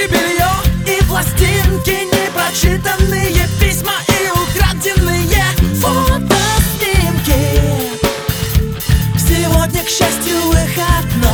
и белье, и пластинки, непрочитанные письма и украденные фотоснимки. Сегодня, к счастью, выходной.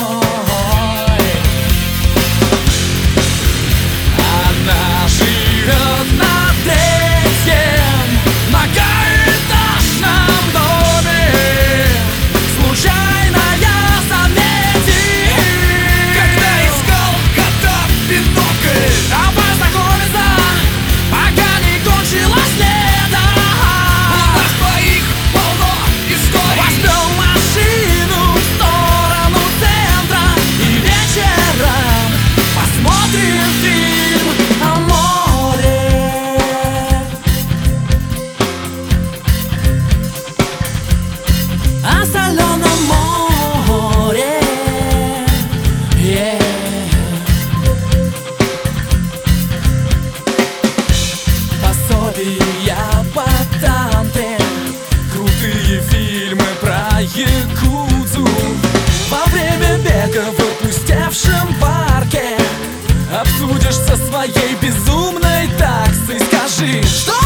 Она живет на третьем многоэтажном доме. Случайная заметит, когда искал кота в бинокль. А познакомиться, пока не кончилось лето. У нас двоих полно историй. Возьмем машину в сторону центра и вечером посмотрим фильм о море. О соленом море. Пособия по танте, крутые фильмы про якудзу. Во время бега в опустевшем парке обсудишь со своей безумной таксой. Скажи, что